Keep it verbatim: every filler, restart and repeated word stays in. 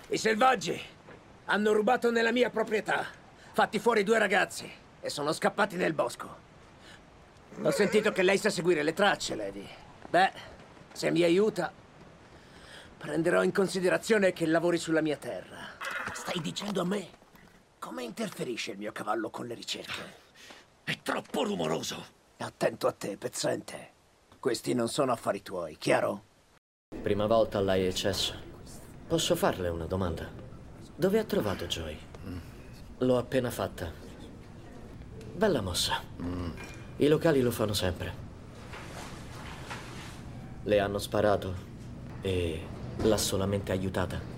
I selvaggi hanno rubato nella mia proprietà, fatti fuori due ragazzi e sono scappati nel bosco. Ho sentito che lei sa seguire le tracce, Lady. Beh, se mi aiuta, prenderò in considerazione che lavori sulla mia terra. Stai dicendo a me? Come interferisce il mio cavallo con le ricerche? È troppo rumoroso. Attento a te, pezzente. Questi non sono affari tuoi, chiaro? Prima volta all'I H S. Posso farle una domanda? Dove ha trovato Joy? L'ho appena fatta. Bella mossa. Mm. I locali lo fanno sempre. Le hanno sparato e l'ha solamente aiutata.